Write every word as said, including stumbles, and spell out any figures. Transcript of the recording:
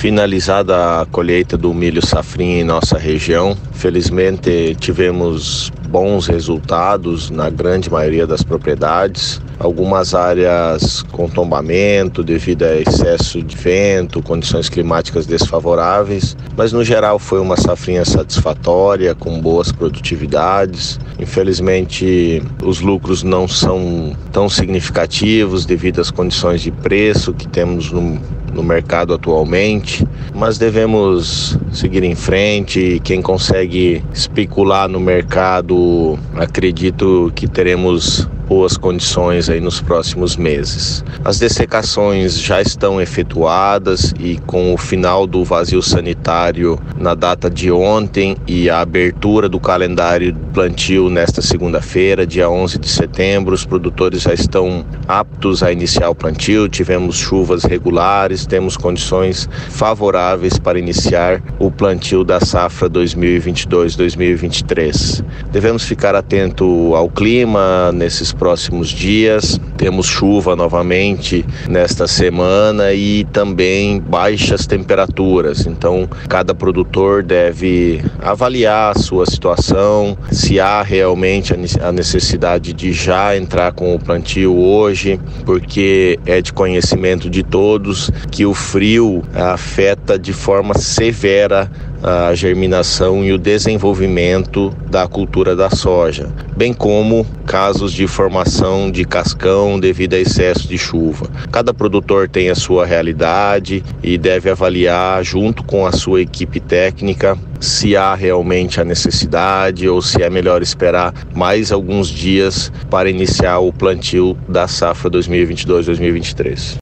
Finalizada a colheita do milho safrinha em nossa região, felizmente tivemos bons resultados na grande maioria das propriedades. Algumas áreas com tombamento devido a excesso de vento, condições climáticas desfavoráveis, mas no geral foi uma safrinha satisfatória, com boas produtividades. Infelizmente, os lucros não são tão significativos devido às condições de preço que temos no no mercado atualmente, mas devemos seguir em frente. Quem consegue especular no mercado, acredito que teremos boas condições aí nos próximos meses. As dessecações já estão efetuadas e com o final do vazio sanitário na data de ontem e a abertura do calendário de plantio nesta segunda-feira, dia onze de setembro, os produtores já estão aptos a iniciar o plantio. Tivemos chuvas regulares, temos condições favoráveis para iniciar o plantio da safra dois mil e vinte e dois, dois mil e vinte e três. Devemos ficar atento ao clima nesses próximos dias. Temos chuva novamente nesta semana e também baixas temperaturas. Então, cada produtor deve avaliar a sua situação, se há realmente a necessidade de já entrar com o plantio hoje, porque é de conhecimento de todos que o frio afeta de forma severa a germinação e o desenvolvimento da cultura da soja, bem como casos de formação de cascão devido a excesso de chuva. Cada produtor tem a sua realidade e deve avaliar junto com a sua equipe técnica se há realmente a necessidade ou se é melhor esperar mais alguns dias para iniciar o plantio da safra dois mil e vinte e dois, dois mil e vinte e três.